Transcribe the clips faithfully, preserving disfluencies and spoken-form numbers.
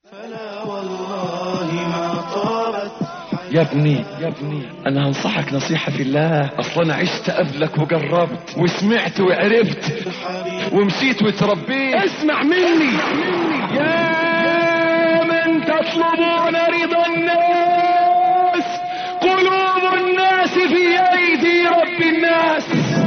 فلا والله ما طابت. يا ابني يا ابني انا هنصحك نصيحة في الله. اصلا انا عشت قبلك وجربت وسمعت وعرفت ومشيت وتربيت. اسمع مني يا من تطلبون رضا الناس، قلوب الناس في ايدي رب الناس.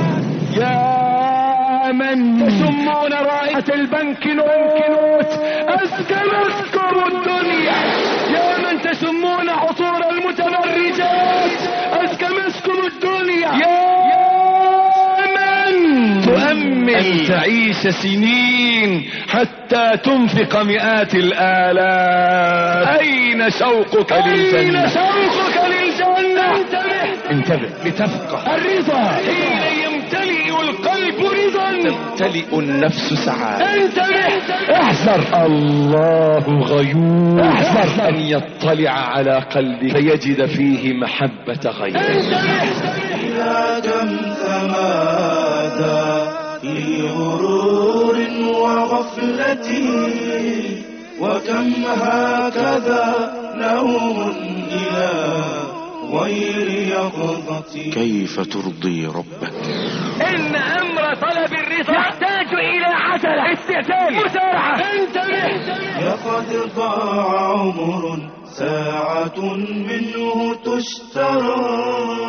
يا من تشمون رائحة البنك نوت، أزكى مسكم الدنيا. يا من تشمون عطور المتبرجات، أزكى مسكم الدنيا. يا من تؤمل أن تعيش سنين حتى تنفق مئات الآلاف. أين شوقك للجنة؟ أين شوقك للجنة؟ انتبه انتبه لتفقه. الرضا حين يمتلئ القلب رضا تمتلئ النفس سعادة. انتبه احذر، الله غيور. احذر ان يطلع على قلبك فيجد فيه محبة غيره. انتبه إلى كم تمادى في غرور وغفلة، وكم هكذا نوم إلى غير يقظتي. كيف ترضي ربك؟ إن أمر طلب الرضا يحتاج إلى عجلة، استعجال، مسارعة. انتبه لقد ضاع عمر ساعة منه تشترى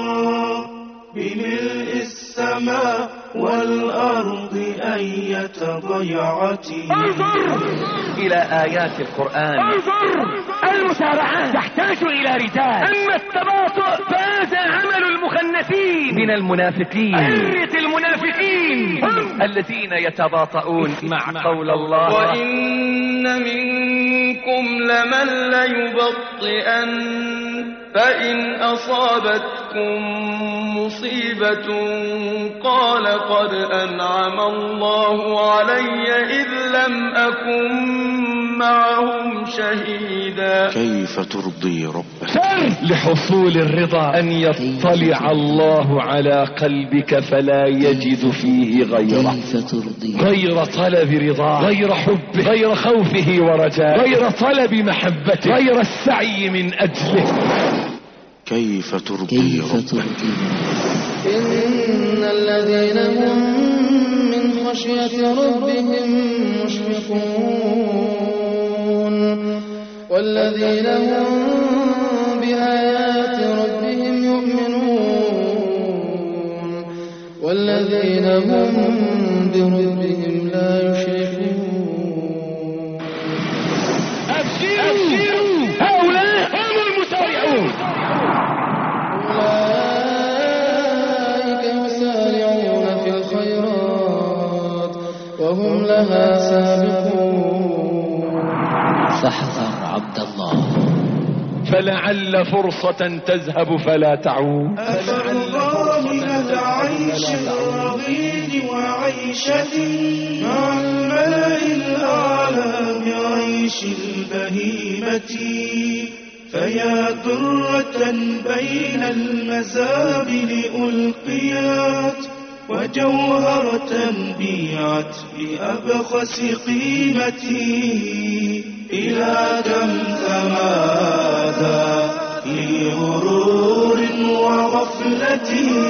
بملء السماء والأرض أية ضيعتي. انظر إلى آيات القرآن، انظر المسارعة تحتاج إلى رجال. أما التباطؤ فهذا عمل المخنثين من المنافقين. أرث المنافقين هم الذين يتباطؤون مع قول الله: وإن منكم لمن ليبطئن فإن أصابتكم مصيبة قال قد أنعم الله علي إذ لم أكن معهم شهيدا. كيف ترضي ربك؟ لحصول الرضا أن يطلع الله على قلبك فلا يجد فيه غيره. غير طلب رضاه، غير حبه، غير خوفه ورجاه، غير طلب محبته، غير السعي من أجله. كيف ترضي ربك؟ إن الذين هم من خشية ربهم مشفقون والذين هم بآيات ربهم يؤمنون والذين هم بربهم لا يشركون. أبشروا هؤلاء هم المسارعون. أولئك يسارعون في الخيرات وهم لها سابقون. فاحذر عبد الله، فلعل فرصة تذهب فلا تعود. أثر الله من عيش الرغيد وعيشة مع الملأ الأعلى بعيش البهيمة. فيا درة بين المزابل ألقيات وجوهرة بيعت بأبخس قيمتي. إلى كم تمادى في غرور وغفلة،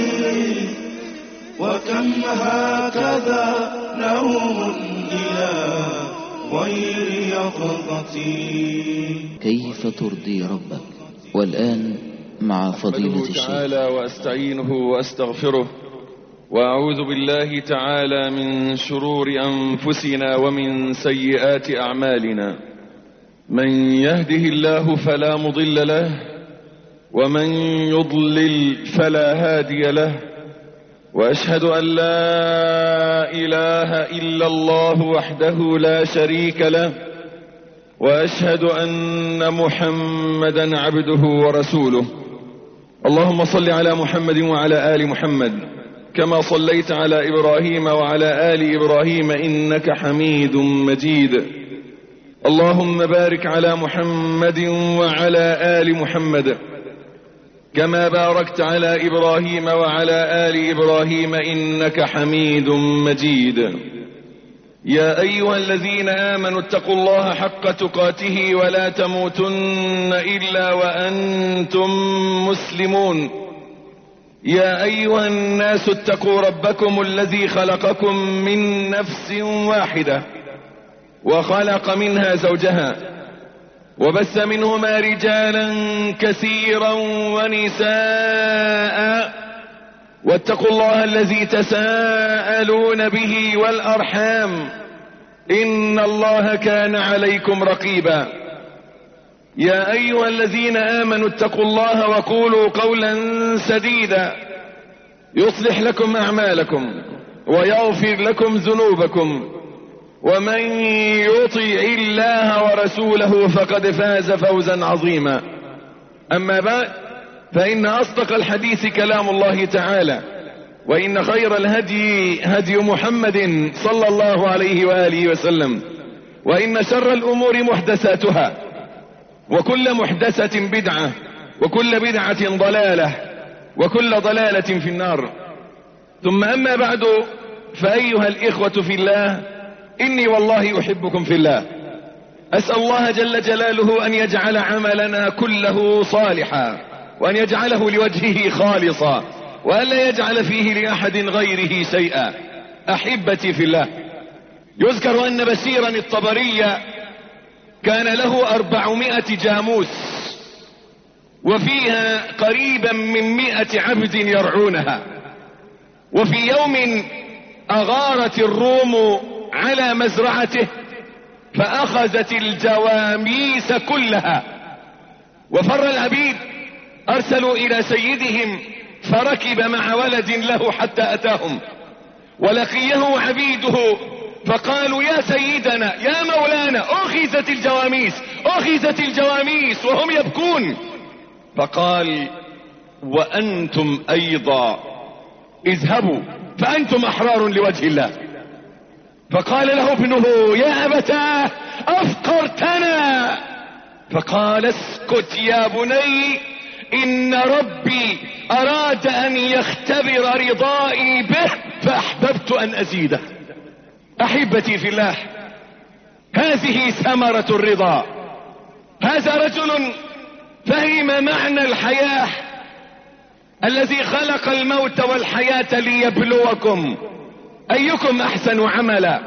وكم هكذا نوم إلى غير يقظتي. كيف ترضي ربك؟ والآن مع فضيلة الشيخ تعالى وأستعينه وأستغفره، وأعوذ بالله تعالى من شرور أنفسنا ومن سيئات أعمالنا. من يهده الله فلا مضل له، ومن يضلل فلا هادي له، وأشهد أن لا إله إلا الله وحده لا شريك له، وأشهد أن محمدا عبده ورسوله. اللهم صل على محمد وعلى آل محمد كما صليت على إبراهيم وعلى آل إبراهيم إنك حميد مجيد. اللهم بارك على محمد وعلى آل محمد كما باركت على إبراهيم وعلى آل إبراهيم إنك حميد مجيد. يا أيها الذين آمنوا اتقوا الله حق تقاته ولا تموتن إلا وأنتم مسلمون. يا أيها الناس اتقوا ربكم الذي خلقكم من نفس واحدة وخلق منها زوجها وبث منهما رجالا كثيرا ونساء واتقوا الله الذي تساءلون به والأرحام إن الله كان عليكم رقيبا. يا أيها الذين آمنوا اتقوا الله وقولوا قولا سديدا يصلح لكم أعمالكم ويغفر لكم ذنوبكم ومن يطع الله ورسوله فقد فاز فوزا عظيما. أما بعد فإن أصدق الحديث كلام الله تعالى وإن خير الهدي هدي محمد صلى الله عليه وآله وسلم وإن شر الأمور محدثاتها وكل محدثة بدعة وكل بدعة ضلالة وكل ضلالة في النار. ثم أما بعد فأيها الإخوة في الله إني والله أحبكم في الله. أسأل الله جل جلاله أن يجعل عملنا كله صالحا وأن يجعله لوجهه خالصا وأن لا يجعل فيه لأحد غيره شيئا. أحبتي في الله، يذكر أن بشيرا الطبري كان له أربعمائة جاموس وفيها قريبا من مئة عبد يرعونها. وفي يوم أغارت الروم على مزرعته فأخذت الجواميس كلها وفر العبيد. أرسلوا إلى سيدهم فركب مع ولد له حتى أتاهم ولقيه عبيده فقالوا يا سيدنا يا مولانا أخذت الجواميس أخذت الجواميس وهم يبكون. فقال وأنتم أيضا اذهبوا فأنتم أحرار لوجه الله. فقال له ابنه يا أبتاه أفقرتنا. فقال اسكت يا بني إن ربي أراد أن يختبر رضائي به فأحببت أن أزيده. أحبتي في الله، هذه ثمرة الرضا. هذا رجل فهم معنى الحياة الذي خلق الموت والحياة ليبلوكم أيكم أحسن عملا،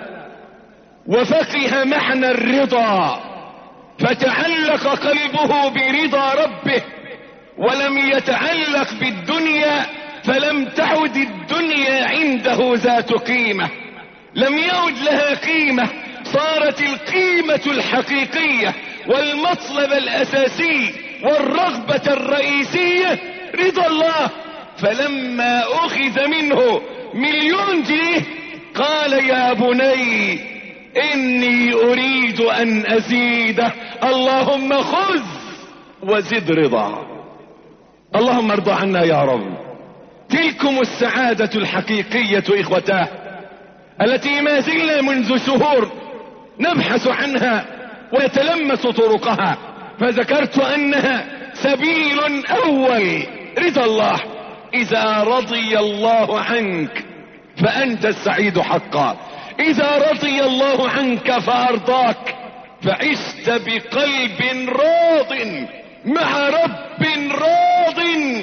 وفقه معنى الرضا فتعلق قلبه برضا ربه ولم يتعلق بالدنيا فلم تعد الدنيا عنده ذات قيمة، لم يعد لها قيمة، صارت القيمة الحقيقية والمطلب الأساسي والرغبة الرئيسية رضا الله. فلما أخذ منه مليون جنيه قال يا بني إني أريد أن أزيده، اللهم خذ وزد رضا. اللهم ارضى عنا يا رب. تلكم السعادة الحقيقية إخوتاه التي ما زلنا منذ شهور نبحث عنها ونتلمس طرقها، فذكرت أنها سبيل أول رضا الله. إذا رضي الله عنك فأنت السعيد حقا، إذا رضي الله عنك فأرضاك فعشت بقلب راض مع رب راض،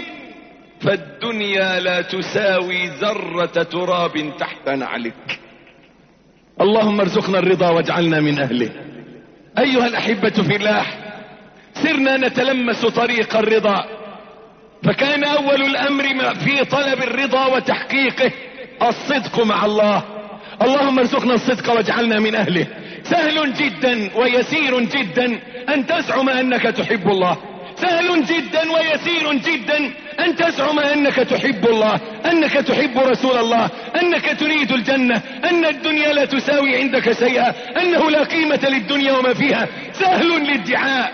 فالدنيا لا تساوي ذرة تراب تحت نعلك. اللهم ارزقنا الرضا واجعلنا من أهله. أيها الأحبة في الله، سرنا نتلمس طريق الرضا، فكان أول الأمر في طلب الرضا وتحقيقه الصدق مع الله. اللهم ارزقنا الصدق واجعلنا من أهله. سهل جدا ويسير جدا أن تزعم أنك تحب الله، سهل جدا ويسير جدا أن تزعم أنك تحب الله، أنك تحب رسول الله، أنك تريد الجنة، أن الدنيا لا تساوي عندك شيئا، أنه لا قيمة للدنيا وما فيها. سهل الادعاء،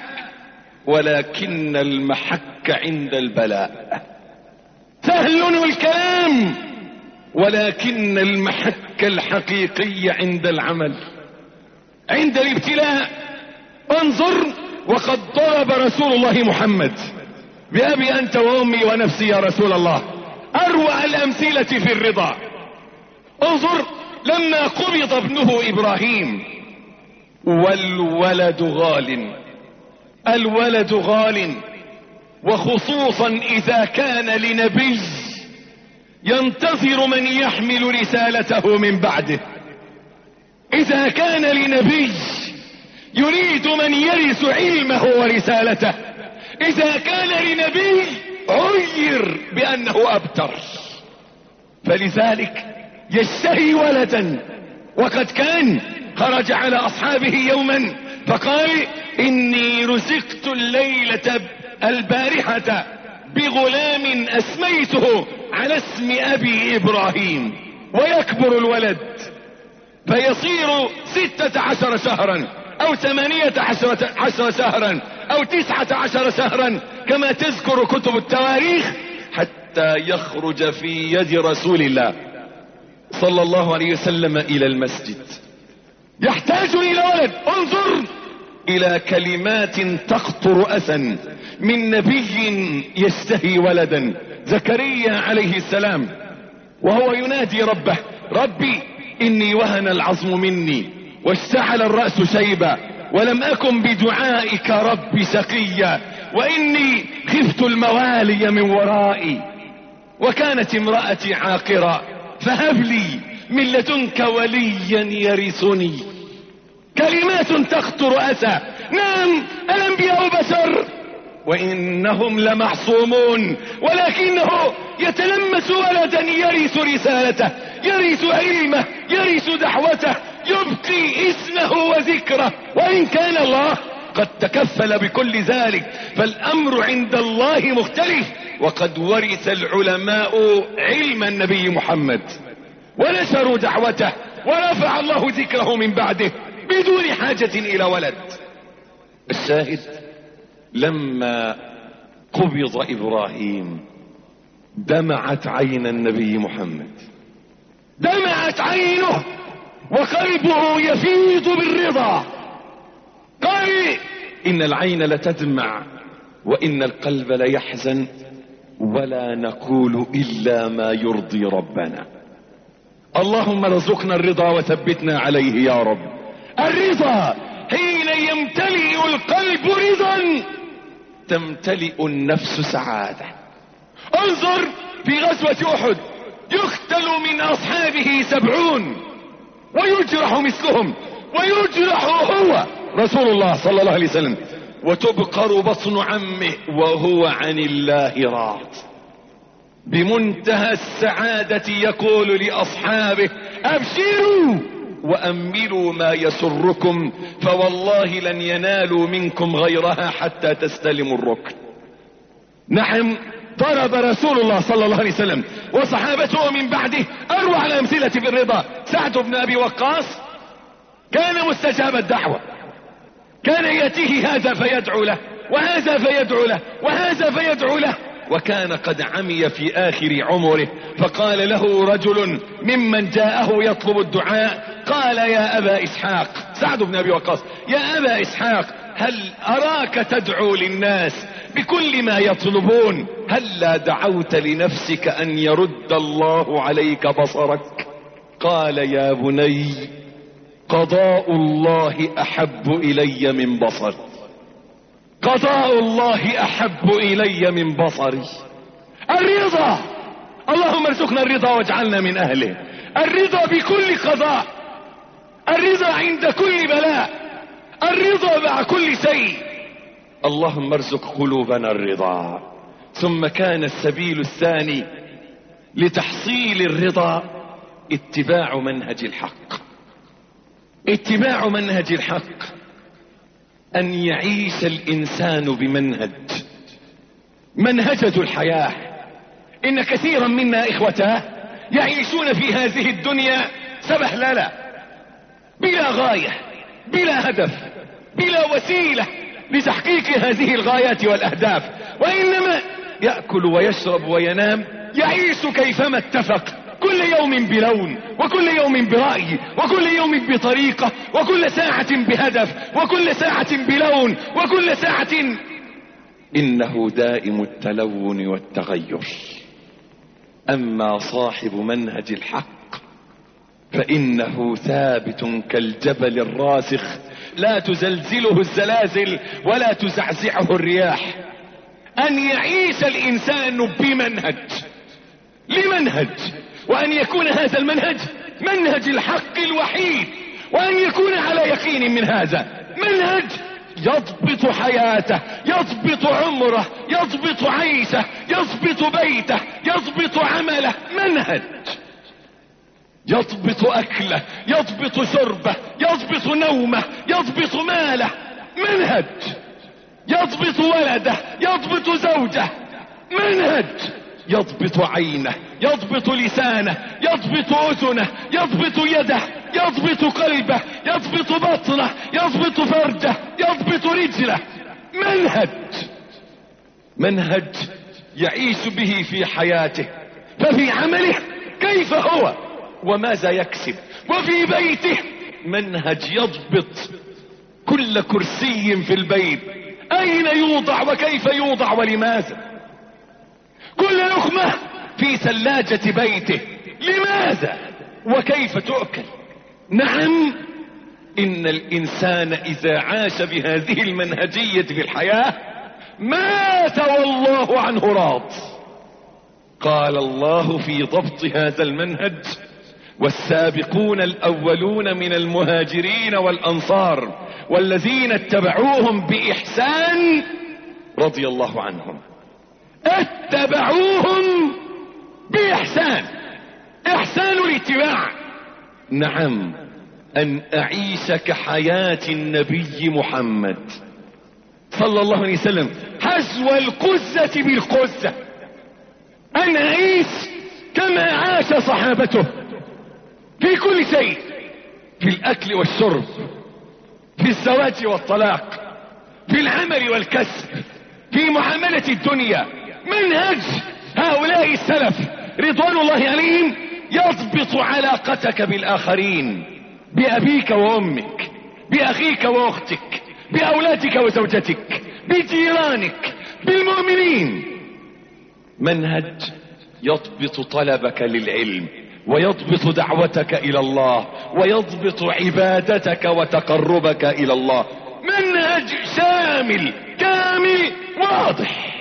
ولكن المحك عند البلاء. سهل الكلام، ولكن المحك الحقيقي عند العمل، عند الابتلاء. انظر، وقد ضرب رسول الله محمد بأبي أنت وأمي ونفسي يا رسول الله أروع الأمثلة في الرضا. انظر لما قبض ابنه ابراهيم، والولد غال، الولد غال، وخصوصا اذا كان لنبي ينتظر من يحمل رسالته من بعده. اذا كان لنبي يريد من يرث علمه ورسالته، اذا كان لنبي عير بانه ابتر، فلذلك يشتهي ولدا. وقد كان خرج على اصحابه يوما فقال اني رزقت الليلة البارحة بغلام اسميته على اسم ابي ابراهيم، ويكبر الولد فيصير ستة عشر شهرا او ثمانية عشر شهرا او تسعة عشر شهرا كما تذكر كتب التواريخ، حتى يخرج في يد رسول الله صلى الله عليه وسلم الى المسجد. يحتاج الى ولد. انظر الى كلمات تقطر اسا من نبي يشتهي ولدا. زكريا عليه السلام وهو ينادي ربه: ربي اني وهن العظم مني واشتعل الرأس شيبا ولم اكن بدعائك ربي شقيا واني خفت الموالي من ورائي وكانت امرأتي عاقرا فهب لي من لدنك وليا يرثني. كلمات تخطر اسى. نعم الانبياء بشر وانهم لمعصومون، ولكنه يتلمس ولدا يرث رسالته، يرث علمه، يرث دعوته، يبقي اسمه وذكره. وان كان الله قد تكفل بكل ذلك فالامر عند الله مختلف. وقد ورث العلماء علم النبي محمد ونشروا دعوته ورفع الله ذكره من بعده بدون حاجة الى ولد. الشاهد لما قبض ابراهيم دمعت عين النبي محمد، دمعت عينه وقلبه يفيض بالرضا. قال ان العين لتدمع وان القلب ليحزن ولا نقول الا ما يرضي ربنا. اللهم ارزقنا الرضا وثبتنا عليه يا رب. الرضا حين يمتلئ القلب رضا تمتلئ النفس سعادة. انظر في غزوة احد يقتل من اصحابه سبعون ويجرح مثلهم ويجرح هو رسول الله صلى الله عليه وسلم، وتبقر بطن عمه وهو عن الله راض. بمنتهى السعادة يقول لأصحابه: أبشروا وأملوا ما يسركم فوالله لن ينالوا منكم غيرها حتى تستلموا الركن. نعم ضرب رسول الله صلى الله عليه وسلم وصحابته من بعده أروع الأمثلة في الرضا. سعد بن أبي وقاص كان مستجاب الدعوة، كان يأتيه هذا فيدعو له وهذا فيدعو له وهذا فيدعو له، وكان قد عمي في آخر عمره. فقال له رجل ممن جاءه يطلب الدعاء قال: يا أبا إسحاق، سعد بن أبي وقاص: يا أبا إسحاق هل أراك تدعو للناس بكل ما يطلبون، هل لا دعوت لنفسك أن يرد الله عليك بصرك؟ قال: يا بني قضاء الله أحب إلي من بصري، قضاء الله أحب إلي من بصري. الرضا، اللهم ارزقنا الرضا واجعلنا من أهله. الرضا بكل قضاء، الرضا عند كل بلاء، الرضا مع كل شيء. اللهم ارزق قلوبنا الرضا. ثم كان السبيل الثاني لتحصيل الرضا اتباع منهج الحق. اتباع منهج الحق ان يعيش الانسان بمنهج، منهجة الحياة. ان كثيرا منا اخوتاه يعيشون في هذه الدنيا سبهللة بلا غاية بلا هدف بلا وسيلة لتحقيق هذه الغايات والاهداف، وانما يأكل ويشرب وينام، يعيش كيفما اتفق، كل يوم بلون وكل يوم برأي وكل يوم بطريقة وكل ساعة بهدف وكل ساعة بلون وكل ساعة. إنه دائم التلون والتغير. أما صاحب منهج الحق فإنه ثابت كالجبل الراسخ لا تزلزله الزلازل ولا تزعزعه الرياح. أن يعيش الإنسان بمنهج، لمنهج، وأن يكون هذا المنهج منهج الحق الوحيد، وأن يكون على يقين من هذا منهج يضبط حياته، يضبط عمره، يضبط عيشه، يضبط بيته، يضبط عمله. منهج يضبط أكله، يضبط شربه، يضبط نومه، يضبط ماله. منهج يضبط ولده، يضبط زوجه. منهج يضبط عينه، يضبط لسانه، يضبط أذنه، يضبط يده، يضبط قلبه، يضبط بطنه، يضبط فرجه، يضبط رجله. منهج منهج يعيش به في حياته، ففي عمله كيف هو وماذا يكسب، وفي بيته منهج يضبط كل كرسي في البيت أين يوضع وكيف يوضع ولماذا، كل لقمة في ثلاجة بيته لماذا وكيف تؤكل. نعم، إن الإنسان إذا عاش بهذه المنهجية في الحياة مات والله عنه راض. قال الله في ضبط هذا المنهج: والسابقون الأولون من المهاجرين والأنصار والذين اتبعوهم بإحسان رضي الله عنهم. اتبعوهم بإحسان، إحسان الاتباع. نعم، أن أعيش كحياة النبي محمد صلى الله عليه وسلم حزو القزة بالقزة، أن أعيش كما عاش صحابته في كل شيء، في الأكل والشرب، في الزواج والطلاق، في العمل والكسب، في معاملة الدنيا. منهج هؤلاء السلف رضوان الله عليهم يضبط علاقتك بالآخرين، بأبيك وأمك، بأخيك وأختك، بأولادك وزوجتك، بجيرانك، بالمؤمنين. منهج يضبط طلبك للعلم، ويضبط دعوتك إلى الله، ويضبط عبادتك وتقربك إلى الله. منهج شامل كامل واضح،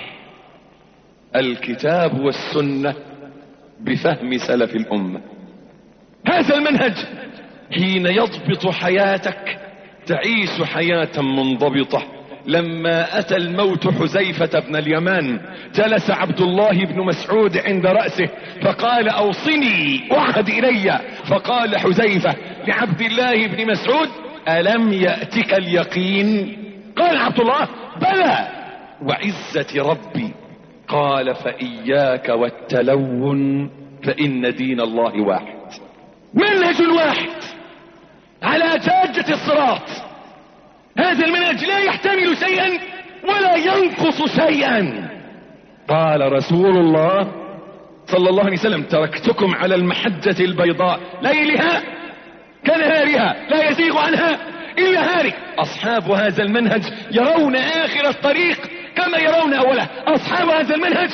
الكتاب والسنة بفهم سلف الأمة. هذا المنهج حين يضبط حياتك تعيش حياة منضبطة. لما أتى الموت حذيفة بن اليمان جلس عبد الله بن مسعود عند رأسه فقال: أوصني، أعهد إلي. فقال حذيفة لعبد الله بن مسعود: ألم يأتك اليقين؟ قال عبد الله: بلى وعزة ربي. قال: فإياك والتلون فإن دين الله واحد. منهج واحد على جادة الصراط. هذا المنهج لا يحتمل شيئا ولا ينقص شيئا. قال رسول الله صلى الله عليه وسلم: تركتكم على المحجة البيضاء ليلها كنهارها لا يزيغ عنها إلا هالك. أصحاب هذا المنهج يرون آخر الطريق كما يرون أوله. أصحاب هذا المنهج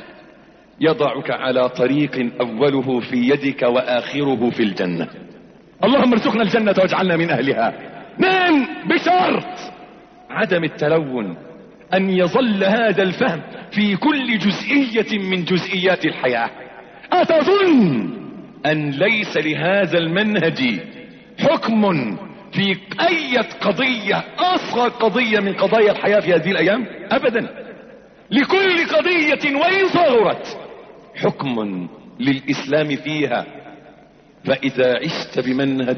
يضعك على طريق أوله في يدك وآخره في الجنة. اللهم ارزقنا الجنة واجعلنا من أهلها. نعم، بشرط عدم التلون، أن يظل هذا الفهم في كل جزئية من جزئيات الحياة. أتظن أن ليس لهذا المنهج حكم في أي قضية، أصغر قضية من قضايا الحياة في هذه الأيام؟ أبدا. لكل قضية وإن صغرت حكم للإسلام فيها. فإذا عشت بمنهج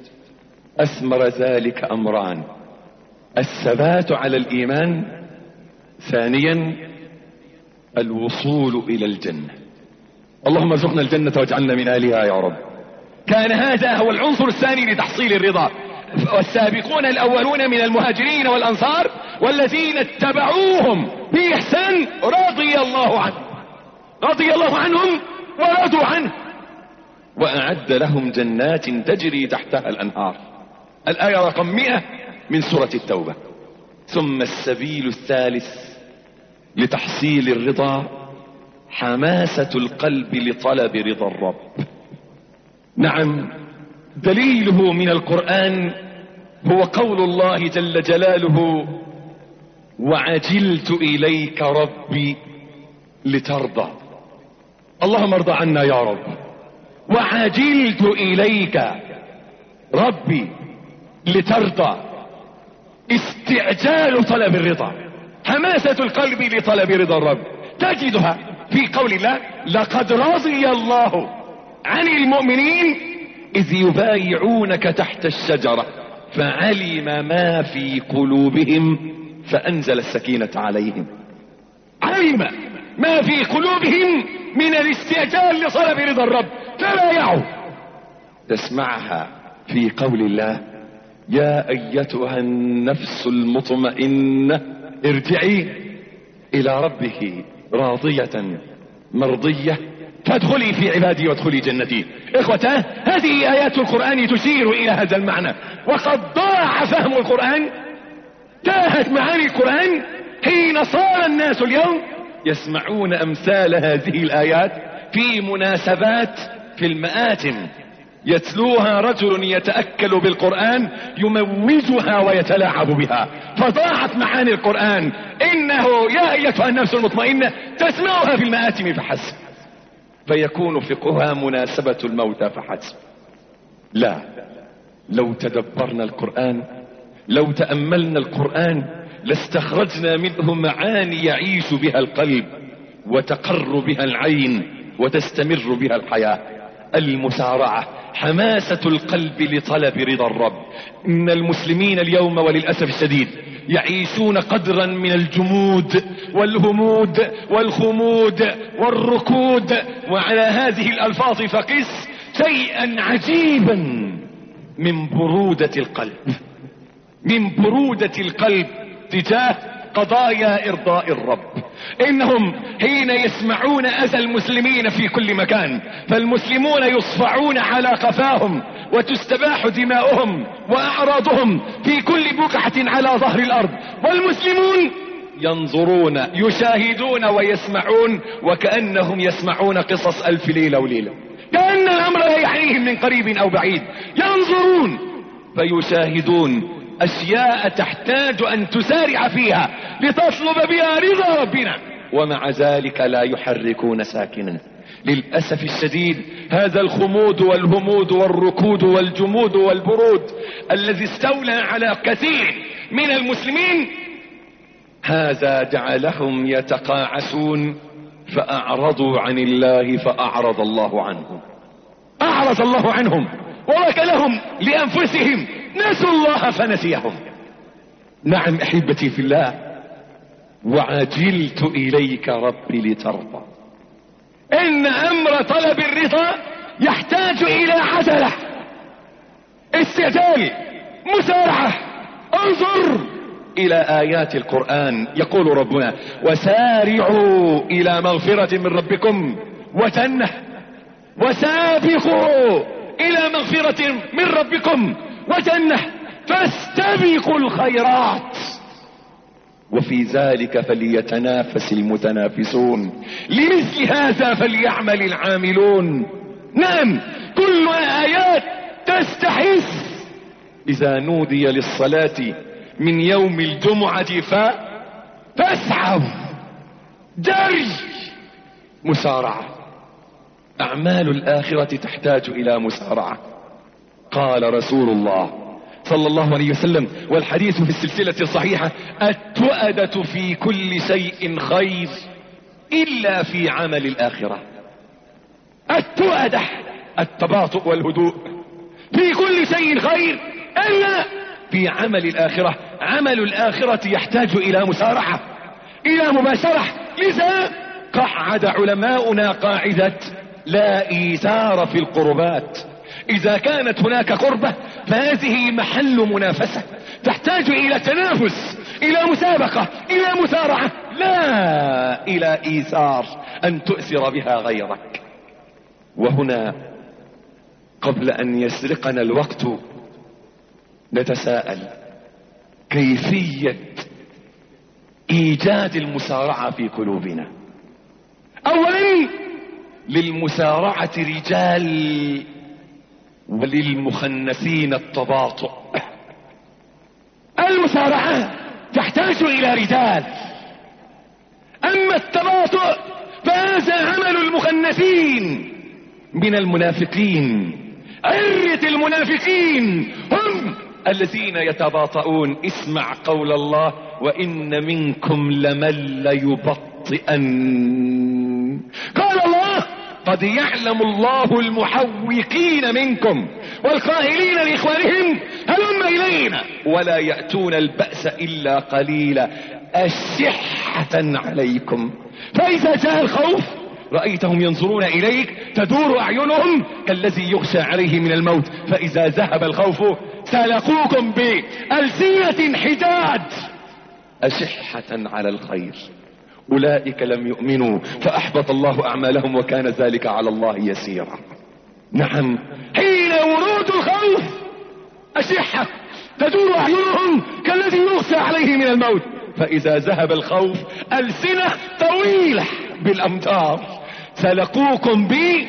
أثمر ذلك أمران: الثبات على الإيمان، ثانيا الوصول إلى الجنة. اللهم ارزقنا الجنة واجعلنا من أهلها يا رب. كان هذا هو العنصر الثاني لتحصيل الرضا. والسابقون الأولون من المهاجرين والأنصار والذين اتبعوهم بإحسان رضي الله عنهم، رضي الله عنهم ورضوا عنه، وأعد لهم جنات تجري تحتها الأنهار. الآية رقم مئة من سورة التوبة. ثم السبيل الثالث لتحصيل الرضا حماسة القلب لطلب رضا الرب. نعم، دليله من القرآن هو قول الله جل جلاله: وعجلت إليك ربي لترضى. اللهم ارضى عنا يا رب. وعجلت إليك ربي لترضى. استعجال طلب الرضا، حماسة القلب لطلب رضا الرب تجدها في قول الله: لقد رضي الله عن المؤمنين إذ يبايعونك تحت الشجرة فعلم ما في قلوبهم فأنزل السكينة عليهم. علم ما في قلوبهم من الاستعجال لطلب رضا الرب فبايعوا. تسمعها في قول الله: يا أيتها النفس المطمئنة ارجعي إلى ربك راضية مرضية فادخلي في عبادي وادخلي جنتي. إخوة، هذه آيات القرآن تشير إلى هذا المعنى، وقد ضاع فهم القرآن، تاهت معاني القرآن حين صار الناس اليوم يسمعون أمثال هذه الآيات في مناسبات في المآتم، يتلوها رجل يتأكل بالقرآن يموجها ويتلاعب بها، فضاعت معاني القرآن. إنه يا أيتها النفس المطمئنة تسمعها في المآتم فحسب، فيكون فقهها مناسبة الموتى فحسب. لا، لو تدبرنا القرآن، لو تأملنا القرآن، لاستخرجنا منه معاني يعيش بها القلب وتقر بها العين وتستمر بها الحياة. المسارعة، حماسة القلب لطلب رضا الرب. إن المسلمين اليوم وللأسف الشديد يعيشون قدرا من الجمود والهمود والخمود والركود، وعلى هذه الألفاظ فقس شيئا عجيبا من برودة القلب، من برودة القلب تجاه قضايا إرضاء الرب. إنهم حين يسمعون أذى المسلمين في كل مكان فالمسلمون يصفعون على قفاهم وتستباح دماؤهم وأعراضهم في كل بقعة على ظهر الأرض، والمسلمون ينظرون يشاهدون ويسمعون وكأنهم يسمعون قصص ألف ليلة وليلة، كأن الأمر لا يعنيهم من قريب أو بعيد. ينظرون فيشاهدون أشياء تحتاج أن تسارع فيها لتطلب بها رضا ربنا، ومع ذلك لا يحركون ساكنا. للأسف الشديد هذا الخمود والهمود والركود والجمود والبرود الذي استولى على كثير من المسلمين، هذا جعلهم يتقاعسون فأعرضوا عن الله فأعرض الله عنهم. أعرض الله عنهم ووكلهم لأنفسهم، نسوا الله فنسيهم. نعم أحبتي في الله، وعجلت إليك ربي لترضى. إن أمر طلب الرضا يحتاج إلى عجلة، استعجال، مسارعة. انظر إلى آيات القرآن، يقول ربنا: وسارعوا إلى مغفرة من ربكم وجنة، وسابقوا إلى مغفرة من ربكم وجنة، فاستبقوا الخيرات وفي ذلك فليتنافس المتنافسون، لمثل هذا فليعمل العاملون. نعم، كل آيات تستحث. إذا نودي للصلاة من يوم الجمعة ف... فاسعوا، جري، مسارعة. أعمال الآخرة تحتاج إلى مسارعة. قال رسول الله صلى الله عليه وسلم، والحديث في السلسلة الصحيحة: التؤدة في كل شيء خير إلا في عمل الآخرة. التؤدة التباطؤ والهدوء في كل شيء خير إلا في عمل الآخرة. عمل الآخرة يحتاج إلى مسارعة، إلى مباشرة. لذا قعد علماؤنا قاعدة لا إيثار في القربات. إذا كانت هناك قربة فهذه محل منافسة، تحتاج إلى تنافس، إلى مسابقة، إلى مسارعة، لا إلى إيثار أن تؤثر بها غيرك. وهنا قبل أن يسرقنا الوقت نتساءل: كيفية إيجاد المسارعة في قلوبنا؟ أولا، للمسارعة رجال وللمخنثين التباطؤ. المسارعة تحتاج الى رجال، اما التباطؤ فهذا عمل المخنثين من المنافقين. عرة المنافقين هم الذين يتباطؤون. اسمع قول الله: وإن منكم لمن ليبطئن. قال الله: قد يعلم الله المحوقين منكم والقائلين لإخوانهم هلم إلينا ولا يأتون البأس إلا قليلا أشحة عليكم، فإذا جاء الخوف رأيتهم ينظرون إليك تدور أعينهم كالذي يغشى عليه من الموت، فإذا ذهب الخوف سلقوكم بألسنة حداد أشحة على الخير. أولئك لم يؤمنوا فأحبط الله أعمالهم وكان ذلك على الله يسيرا. نعم، حين ورود الخوف أشحة تدور أعينهم كالذي يغشى عليه من الموت، فإذا ذهب الخوف ألسنة طويلة بالأمتار سلقوكم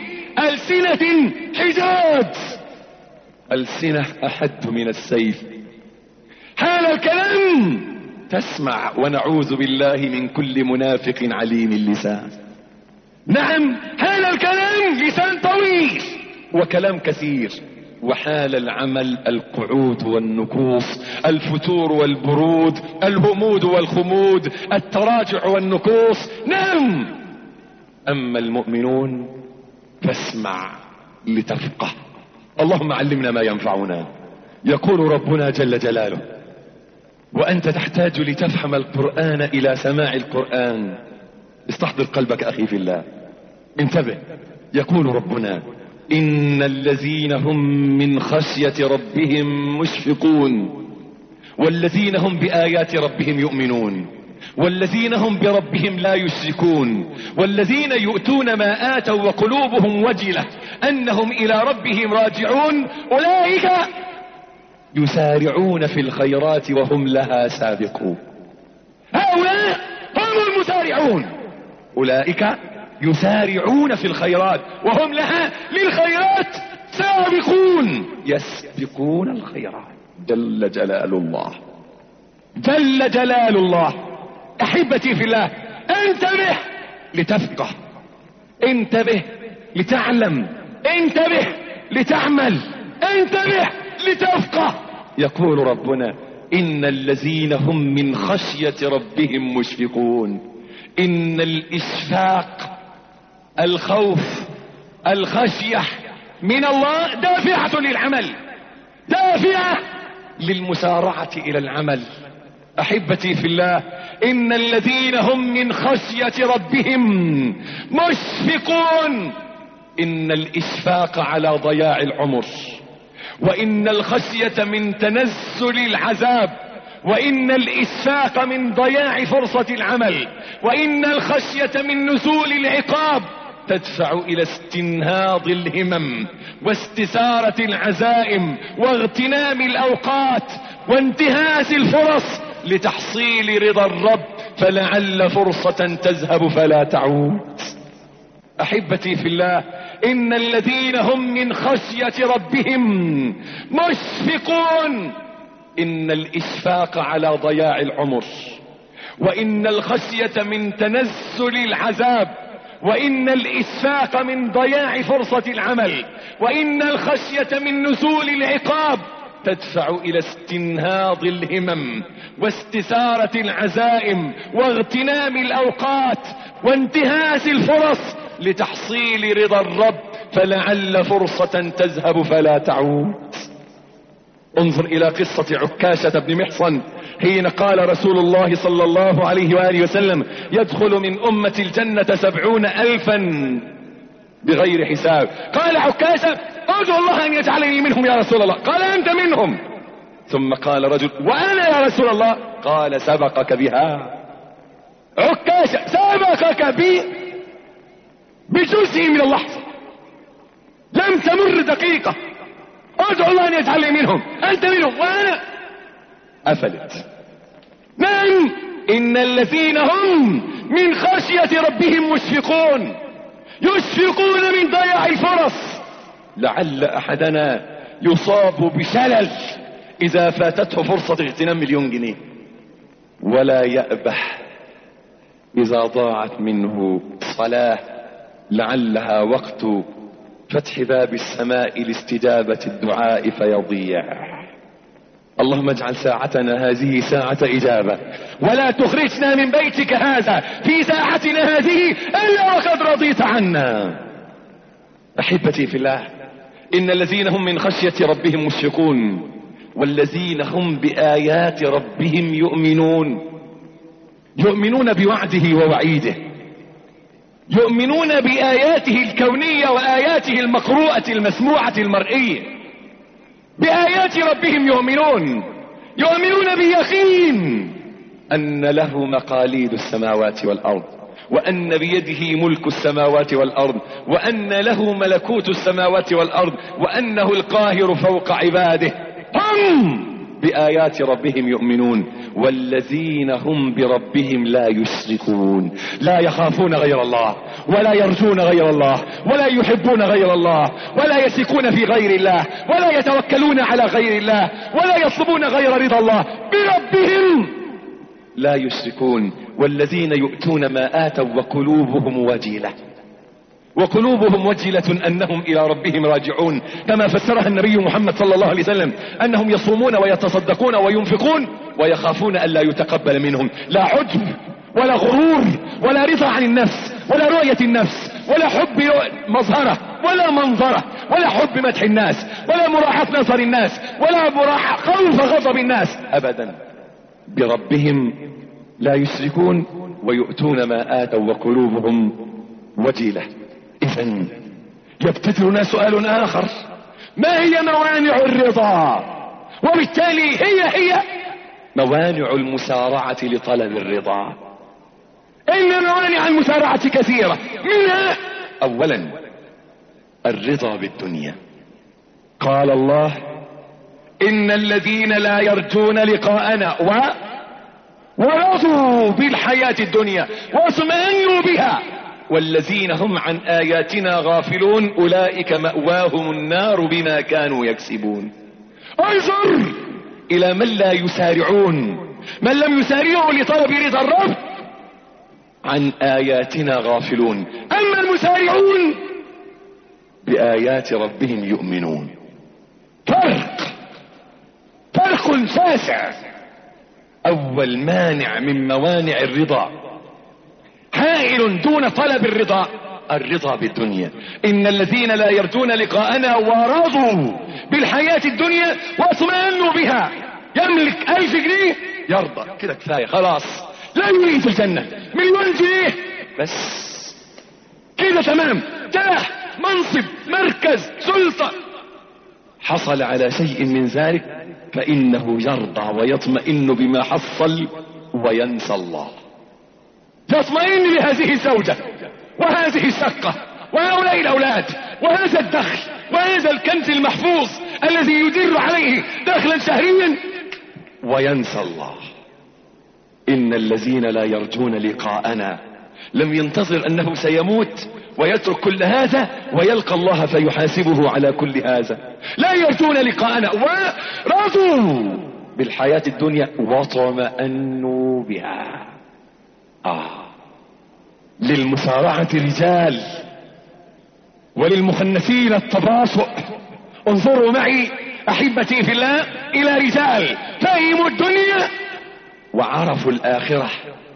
بألسنة حجاد، ألسنة أحد من السيف. حال الكلام تسمع، ونعوذ بالله من كل منافق عليم اللسان. نعم، حال الكلام لسان طويل وكلام كثير، وحال العمل القعود والنكوص، الفتور والبرود، الهمود والخمود، التراجع والنكوص. نعم، أما المؤمنون فاسمع لتفقه. اللهم علمنا ما ينفعنا. يقول ربنا جل جلاله: وأنت تحتاج لتفهم القرآن إلى سماع القرآن. استحضر قلبك أخي في الله، انتبه. يقول ربنا: إن الذين هم من خشية ربهم مشفقون والذين هم بآيات ربهم يؤمنون والذين هم بربهم لا يشركون والذين يؤتون ما آتوا وقلوبهم وجلة أنهم إلى ربهم راجعون أولئك يسارعون في الخيرات وهم لها سابقون. هؤلاء هم المسارعون، أولئك يسارعون في الخيرات وهم لها للخيرات سابقون، يسبقون الخيرات. جل جلال الله، جل جلال الله. أحبتي في الله، انتبه لتفقه، انتبه لتعلم، انتبه لتعمل، انتبه لتفقه. يقول ربنا: إن الذين هم من خشية ربهم مشفقون. إن الإشفاق، الخوف، الخشية من الله دافعة للعمل، دافعة للمسارعة إلى العمل. أحبتي في الله، إن الذين هم من خشية ربهم مشفقون. إن الإشفاق على ضياع العمر، وإن الخشية من تنزل العذاب، وإن الإشفاق من ضياع فرصة العمل، وإن الخشية من نزول العقاب تدفع إلى استنهاض الهمم واستثارة العزائم واغتنام الأوقات وانتهاز الفرص لتحصيل رضا الرب، فلعل فرصة تذهب فلا تعود. أحبتي في الله، إن الذين هم من خشية ربهم مشفقون. إن الإشفاق على ضياع العمر، وإن الخشية من تنزل العذاب، وإن الإشفاق من ضياع فرصة العمل، وإن الخشية من نزول العقاب تدفع إلى استنهاض الهمم واستثارة العزائم واغتنام الأوقات وانتهاز الفرص لتحصيل رضا الرب، فلعل فرصة تذهب فلا تعود. انظر إلى قصة عكاشة بن محصن حين قال رسول الله صلى الله عليه وآله وسلم: يدخل من أمة الجنة سبعون ألفا بغير حساب. قال عكاشة: أرجو الله أن يجعلني منهم يا رسول الله. قال: أنت منهم. ثم قال رجل: وأنا يا رسول الله؟ قال: سبقك بها عكاشة، سبقك بي بجزء من اللحظة، لم تمر دقيقة. أرجو الله أن يجعلني منهم، أنت منهم وأنا. أفلت. نعم، إن الذين هم من خشية ربهم مشفقون، يشفقون من ضياع الفرص لعل احدنا يصاب بشلل اذا فاتته فرصة اغتنام مليون جنيه، ولا يأبح اذا ضاعت منه صلاة لعلها وقت فتح باب السماء لاستجابة الدعاء فيضيع. اللهم اجعل ساعتنا هذه ساعة اجابة، ولا تخرجنا من بيتك هذا في ساعتنا هذه الا وقد رضيت عنا. احبتي في الله، ان الذين هم من خشية ربهم مشفقون، والذين هم بآيات ربهم يؤمنون، يؤمنون بوعده ووعيده، يؤمنون بآياته الكونية وآياته المقروءة المسموعة المرئية. بآيات ربهم يؤمنون، يؤمنون بيقين أن له مقاليد السماوات والأرض، وأن بيده ملك السماوات والأرض، وأن له ملكوت السماوات والأرض، وأنه القاهر فوق عباده. هم بآيات ربهم يؤمنون، والذين هم بربهم لا يشركون، لا يخافون غير الله، ولا يرجون غير الله، ولا يحبون غير الله، ولا يثقون في غير الله، ولا يتوكلون على غير الله، ولا يطلبون غير رضا الله. بربهم لا يشركون، والذين يؤتون ما آتوا وقلوبهم وجلة، وقلوبهم وجلة أنهم إلى ربهم راجعون، كما فسرها النبي محمد صلى الله عليه وسلم، أنهم يصومون ويتصدقون وينفقون ويخافون ألا يتقبل منهم. لا عجب ولا غرور ولا رضا عن النفس ولا رؤية النفس ولا حب مظهرة ولا منظرة ولا حب مدح الناس ولا مراحة نظر الناس ولا مراحة خوف غضب الناس أبدا. بربهم لا يشركون ويؤتون ما آتوا وقلوبهم وجلة. إذن يبتدرنا سؤال آخر: ما هي موانع الرضا؟ وبالتالي هي هي موانع المسارعة لطلب الرضا. إن موانع المسارعة كثيرة، منها أولا الرضا بالدنيا. قال الله: إن الذين لا يرجون لقاءنا و ورضوا بالحياة الدنيا واطمأنوا بها والذين هم عن آياتنا غافلون أولئك مأواهم النار بما كانوا يكسبون. انظر إلى من لا يسارعون، من لم يسارعوا لطلب رضا الرب، عن آياتنا غافلون. أما المسارعون بآيات ربهم يؤمنون. فرق فرق شاسع. أول مانع من موانع الرضا حائل دون طلب الرضا، الرضا بالدنيا. إن الذين لا يرجون لقاءنا ورضوا بالحياة الدنيا واطمأنوا بها. يملك ألف جنيه يرضى كده كفاية خلاص، لا يريد الجنة. مليون جنيه بس كده تمام، جاه منصب مركز سلطة، حصل على شيء من ذلك فإنه يرضى ويطمئن بما حصل وينسى الله. يطمئن بهذه الزوجة وهذه الشقة وهؤلاء الأولاد وهذا الدخل وهذا الكنز المحفوظ الذي يدر عليه دخلا شهريا، وينسى الله. إن الذين لا يرجون لقاءنا لم ينتظر أنه سيموت ويترك كل هذا ويلقى الله فيحاسبه على كل هذا. لا يرجون لقاءنا ورضوا بالحياة الدنيا واطمأنوا بها. آه للمسارعة رجال وللمخنثين التباطؤ. انظروا معي أحبتي في الله إلى رجال فهموا الدنيا وعرفوا الآخرة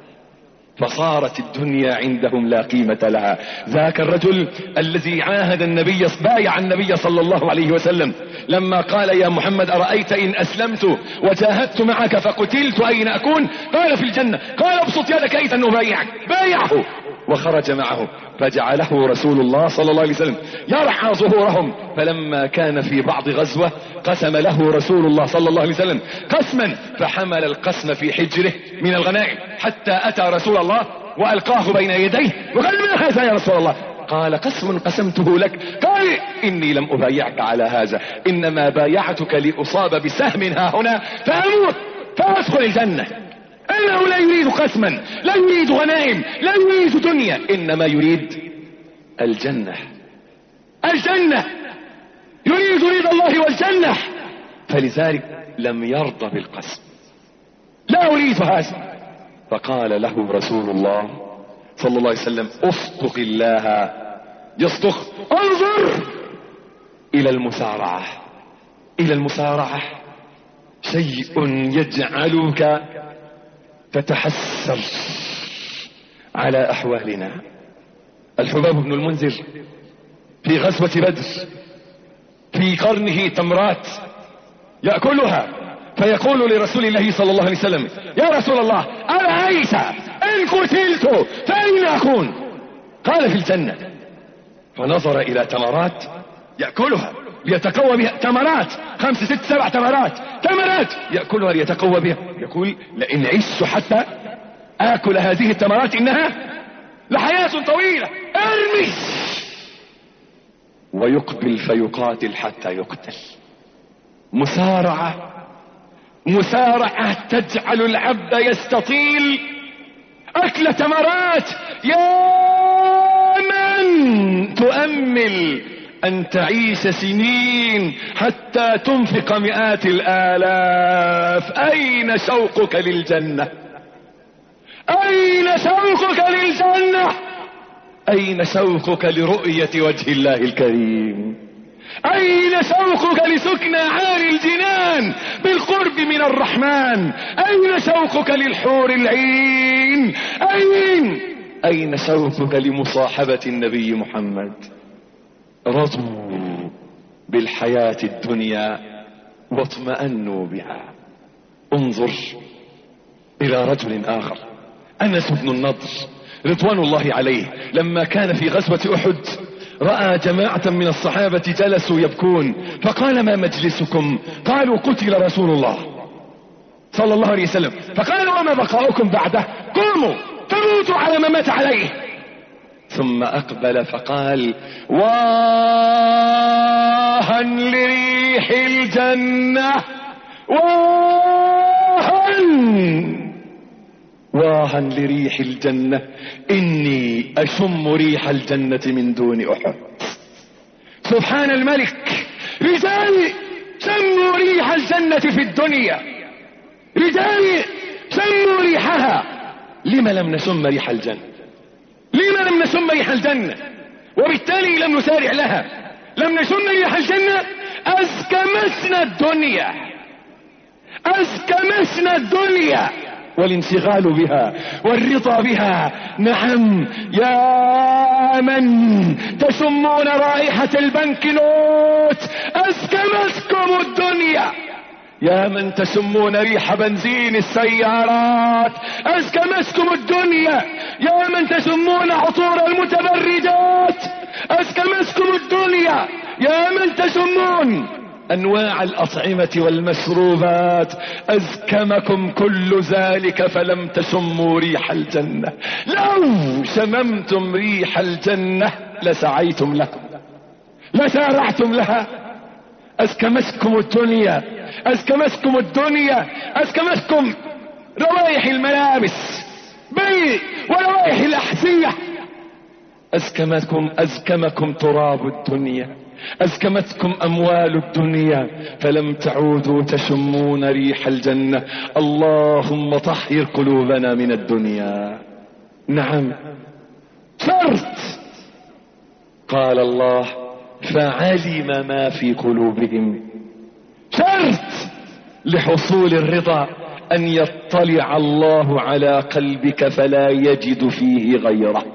فصارت الدنيا عندهم لا قيمة لها. ذاك الرجل الذي عاهد النبي بايع النبي صلى الله عليه وسلم لما قال: يا محمد أرأيت إن أسلمت وجاهدت معك فقتلت أين أكون؟ قال: في الجنة. قال: ابسط يدك إذا نبايعك. بايعه وخرج معه، فجعله رسول الله صلى الله عليه وسلم يرعى ظهورهم. فلما كان في بعض غزوة قسم له رسول الله صلى الله عليه وسلم قسما، فحمل القسم في حجره من الغنائم حتى أتى رسول الله وألقاه بين يديه وقال: ما هذا يا رسول الله؟ قال: قسم قسمته لك. قال: إني لم أبايعك على هذا، إنما بايعتك لأصاب بسهم ها هنا فأموت فأدخل الجنة. انه لا يريد قسما، لا يريد غنائم، لا يريد دنيا، انما يريد الجنة. الجنة يريد رضا الله والجنة، فلذلك لم يرضى بالقسم. لا أريد هذا. فقال له رسول الله صلى الله عليه وسلم اصدق الله يصدق. انظر إلى المسارعة. إلى المسارعة شيء يجعلك تتحسر على أحوالنا. الحباب بن المنذر في غزوة بدر في قرنه تمرات يأكلها، فيقول لرسول الله صلى الله عليه وسلم يا رسول الله أرأيت إن قتلت فأين أكون؟ قال في الجنة. فنظر إلى تمرات يأكلها ليتقوى بها، تمرات خمس ست سبع تمرات تمرات يأكلها ليتقوى بها، يقول لئن عشت حتى آكل هذه التمرات إنها لحياة طويلة. ارمي ويقبل فيقاتل حتى يقتل. مسارعة مسارعة تجعل العبد يستطيل أكل تمرات. يا من تؤمل أن تعيش سنين حتى تنفق مئات الآلاف، أين شوقك للجنة؟ أين شوقك للجنة؟ أين شوقك لرؤية وجه الله الكريم؟ أين شوقك لسكن عالي الجنان بالقرب من الرحمن؟ أين شوقك للحور العين؟ أين أين شوقك لمصاحبة النبي محمد؟ رضوا بالحياة الدنيا واطمأنوا بها. انظر إلى رجل آخر، أنس بن النضر رضوان الله عليه، لما كان في غزوة أحد رأى جماعة من الصحابة جلسوا يبكون، فقال ما مجلسكم؟ قالوا قتل رسول الله صلى الله عليه وسلم. فقال وما بقاؤكم بعده؟ قوموا تموتوا على ما مات عليه. ثم أقبل فقال واها لريح الجنة، واها واها لريح الجنة، إني أشم ريح الجنة من دون أحد. سبحان الملك، رجال شموا ريح الجنة في الدنيا، رجال شموا ريحها. لما لم نشم ريح الجنة؟ لما لم نشم ريح الجنة؟ وبالتالي لم نسارع لها، لم نشم ريح الجنة. أسكمسنا الدنيا، أسكمسنا الدنيا، والانشغال بها والرضا بها. نعم يا من تشمون رائحة البنك نوت، أسكمتكم الدنيا. يا من تشمون ريح بنزين السيارات، أسكمتكم الدنيا. يا من تشمون عطور المتبرجات، أسكمتكم الدنيا. يا من تشمون أنواع الأطعمة والمشروبات، أزكمكم كل ذلك فلم تشموا ريح الجنة. لو شممتم ريح الجنة لسعيتم لكم، لسارعتم لها. أزكمتكم الدنيا، أزكمتكم الدنيا، أزكمتكم روائح الملابس بل وروائح الأحذية. أزكمتكم أزكمكم تراب الدنيا، أزكمتكم أموال الدنيا، فلم تعودوا تشمون ريح الجنة. اللهم طهر قلوبنا من الدنيا. نعم شرط. قال الله فعلم ما في قلوبهم. شرط لحصول الرضا أن يطلع الله على قلبك فلا يجد فيه غيره،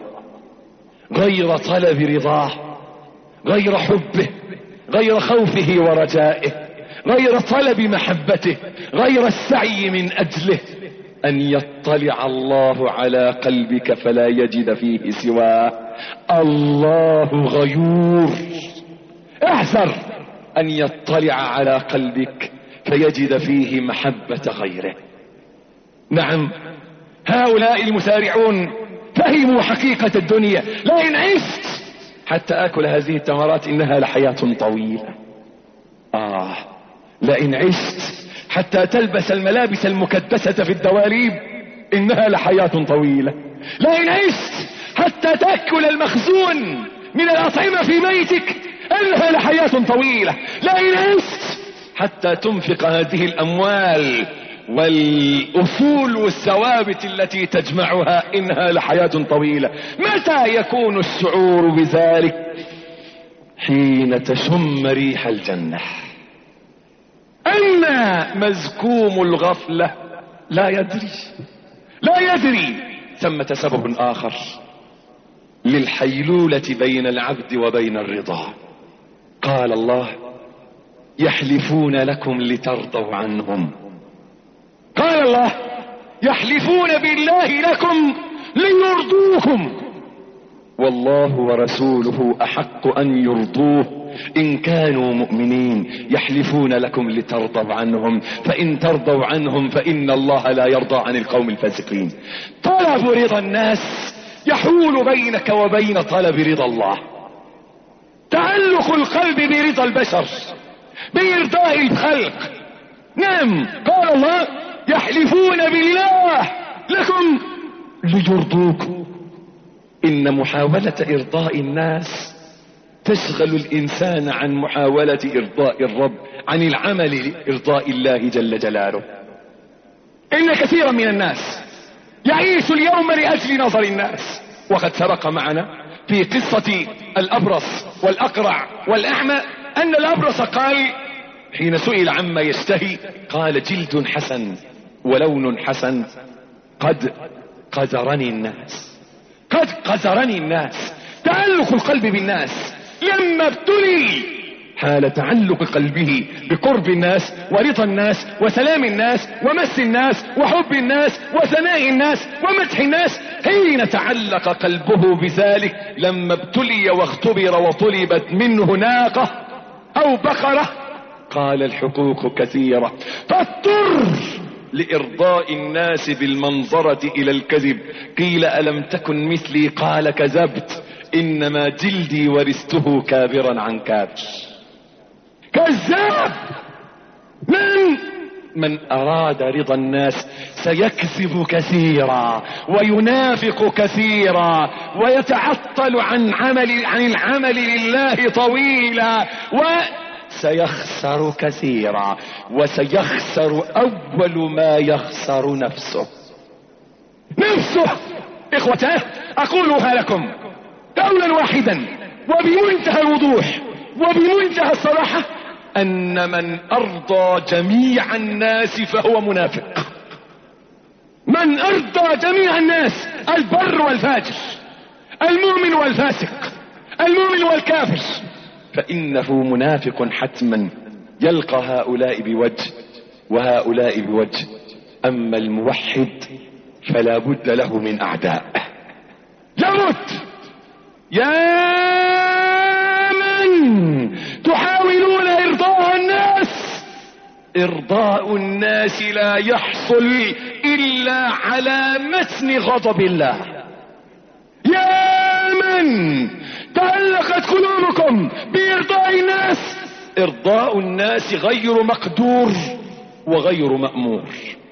غير طلب رضاه، غير حبه، غير خوفه ورجائه، غير طلب محبته، غير السعي من أجله. أن يطلع الله على قلبك فلا يجد فيه سواه. الله غيور، احذر أن يطلع على قلبك فيجد فيه محبة غيره. نعم هؤلاء المسارعون فهموا حقيقة الدنيا. لئن عشت حتى أكل هذه التمرات إنها لحياة طويلة. آه لئن عشت حتى تلبس الملابس المكدسة في الدواليب إنها لحياة طويلة. لئن عشت حتى تأكل المخزون من الأطعمة في بيتك انها لحياة طويلة، لا ينست حتى تنفق هذه الاموال والاصول والثوابت التي تجمعها، انها لحياة طويلة. متى يكون الشعور بذلك؟ حين تشم ريح الجنة. اما مزكوم الغفلة لا يدري لا يدري ثمة سبب اخر للحيلولة بين العبد وبين الرضا. قال الله: يحلفون لكم لترضوا عنهم. قال الله: يحلفون بالله لكم ليرضوكم، والله ورسوله احق ان يرضوه ان كانوا مؤمنين. يحلفون لكم لترضوا عنهم، فان ترضوا عنهم فان الله لا يرضى عن القوم الفاسقين. طلب رضا الناس يحول بينك وبين طلب رضا الله. تعلق القلب برضا البشر، بإرضاء الخلق. نعم، قال الله: يحلفون بالله لكم ليرضوكم. إن محاولة إرضاء الناس تشغل الإنسان عن محاولة إرضاء الرب، عن العمل لإرضاء الله جل جلاله. إن كثيرا من الناس يعيش اليوم لأجل نظر الناس، وقد سبق معنا في قصة الأبرص والأقرع والأعمى أن الأبرص قال حين سئل عما يشتهي، قال: جلد حسن ولون حسن، قد قذرني الناس، قد قذرني الناس. تعلق القلب بالناس لما ابتلي، حال تعلق قلبه بقرب الناس ورضا الناس وسلام الناس ومس الناس وحب الناس وثناء الناس ومدح الناس، حين تعلق قلبه بذلك لما ابتلي واختبر وطلبت منه ناقة او بقرة، قال: الحقوق كثيرة، فاضطر لإرضاء الناس بالمنظرة إلى الكذب. قيل: ألم تكن مثلي؟ قال: كذبت، إنما جلدي ورثته كابرا عن كابر. كذاب. من من أراد رضا الناس سيكذب كثيرا وينافق كثيرا ويتعطل عن عمل عن العمل لله طويلا، وسيخسر كثيرا، وسيخسر أول ما يخسر نفسه. نفسه إخوته، أقولها لكم قولا واحدا وبمنتهى الوضوح وبمنتهى الصراحة، أن من أرضى جميع الناس فهو منافق. من أرضى جميع الناس، البر والفاجر، المؤمن والفاسق، المؤمن والكافر، فإنه منافق حتما. يلقى هؤلاء بوجه وهؤلاء بوجه، أما الموحد فلا بد له من أعداء. يمت يا من تحاولون إرضاء الناس. إرضاء الناس لا يحصل إلا على متن غضب الله. يا من تعلقت قلوبكم بإرضاء الناس، إرضاء الناس غير مقدور وغير مأمور.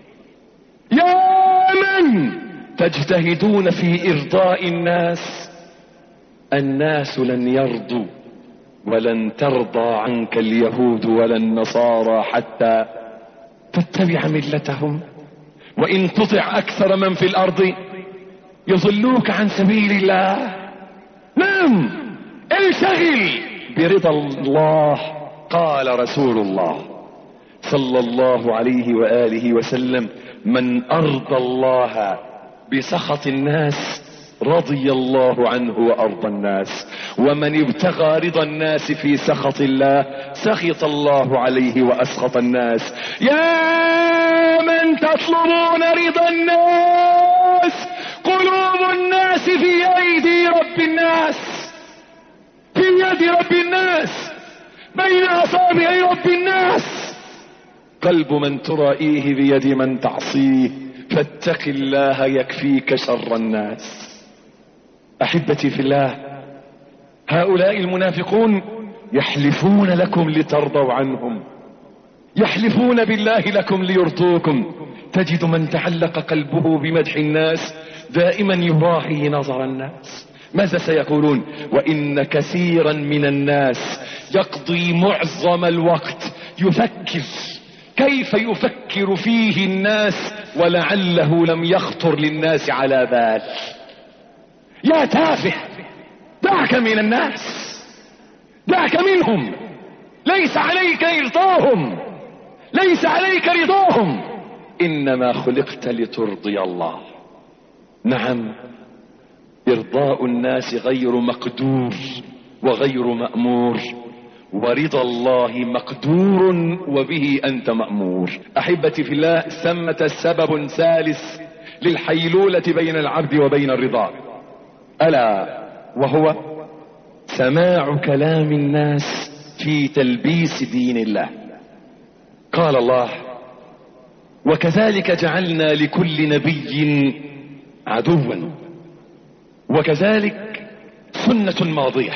يا من تجتهدون في إرضاء الناس، الناس لن يرضوا، ولن ترضى عنك اليهود ولا النصارى حتى تتبع ملتهم. وإن تطع أكثر من في الأرض يضلوك عن سبيل الله. نعم، انشغل برضا الله. قال رسول الله صلى الله عليه وآله وسلم: من أرضى الله بسخط الناس رضي الله عنه وأرضى الناس، ومن ابتغى رضا الناس في سخط الله سخط الله عليه وأسخط الناس. يا من تطلبون رضا الناس، قلوب الناس في أيدي رب الناس، في يد رب الناس، بين أصابع رب الناس. قلب من ترائيه بيد من تعصيه، فاتق الله يكفيك شر الناس. أحبتي في الله، هؤلاء المنافقون يحلفون لكم لترضوا عنهم، يحلفون بالله لكم ليرضوكم. تجد من تعلق قلبه بمدح الناس دائما يراعي نظر الناس، ماذا سيقولون؟ وإن كثيرا من الناس يقضي معظم الوقت يفكر كيف يفكر فيه الناس ولعله لم يخطر للناس على بال. يا تافه، دعك من الناس، دعك منهم، ليس عليك إرضاهم، ليس عليك رضاهم، إنما خلقت لترضي الله. نعم، إرضاء الناس غير مقدور وغير مأمور، ورضا الله مقدور وبه أنت مأمور. أحبتي في الله، ثمة سبب ثالث للحيلولة بين العبد وبين الرضا، ألا وهو سماع كلام الناس في تلبيس دين الله. قال الله: وكذلك جعلنا لكل نبي عدوا. وكذلك سنة ماضية،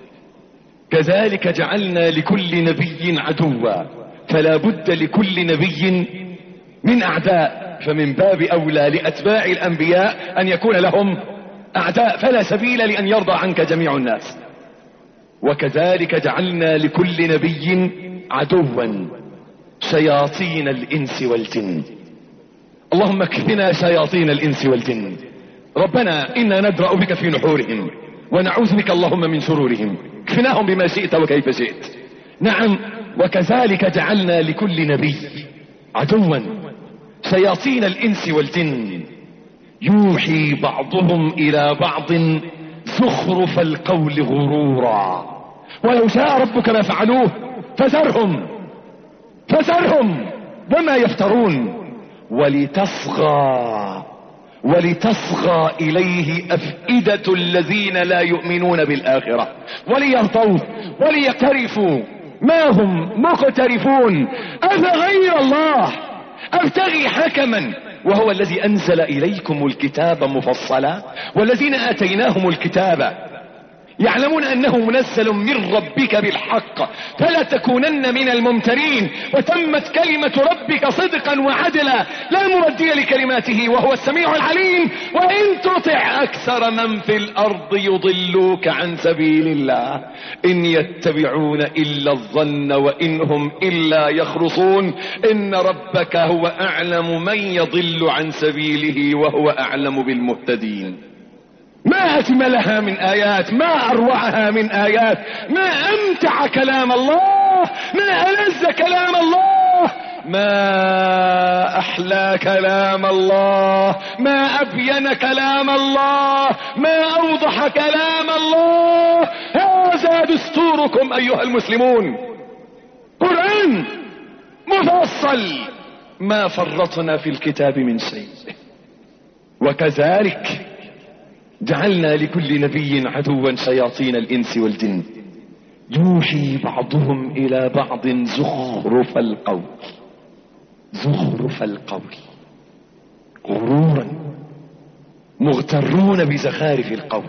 كذلك جعلنا لكل نبي عدوا، فلا بد لكل نبي من أعداء، فمن باب أولى لأتباع الأنبياء أن يكون لهم أعداء، فلا سبيل لأن يرضى عنك جميع الناس. وكذلك جعلنا لكل نبي عدوا شياطين الإنس والجن. اللهم اكفنا شياطين الإنس والجن. ربنا إنا ندرأ بك في نحورهم ونعوذ بك اللهم من شرورهم، اكفناهم بما شئت وكيف شئت. نعم، وكذلك جعلنا لكل نبي عدوا شياطين الإنس والجن يوحي بعضهم إلى بعض زخرف القول غرورا، ولو شاء ربك ما فعلوه فذرهم فذرهم وما يفترون، ولتصغى ولتصغى إليه أفئدة الذين لا يؤمنون بالآخرة وليرضوا وليقترفوا ما هم مقترفون. أفغير الله أبتغي حكما وهو الذي أنزل إليكم الكتاب مفصلا، والذين آتيناهم الكتاب يعلمون أنه منزل من ربك بالحق فلا تكونن من الممترين، وتمت كلمة ربك صدقا وعدلا لا مردي لكلماته وهو السميع العليم. وإن تطع أكثر من في الأرض يضلوك عن سبيل الله إن يتبعون إلا الظن وإن هم إلا يخرصون. إن ربك هو أعلم من يضل عن سبيله وهو أعلم بالمهتدين. ما أجملها من آيات، ما أروعها من آيات، ما أمتع كلام الله، ما ألذ كلام الله، ما أحلى كلام الله، ما أبين كلام الله، ما أوضح كلام الله. هذا دستوركم أيها المسلمون، قرآن مفصل ما فرطنا في الكتاب من شيء. وكذلك جعلنا لكل نبي عدوا شياطين الإنس والجن يوحي بعضهم إلى بعض زخرف القول زخرف القول غرورا، مغترون بزخارف القول.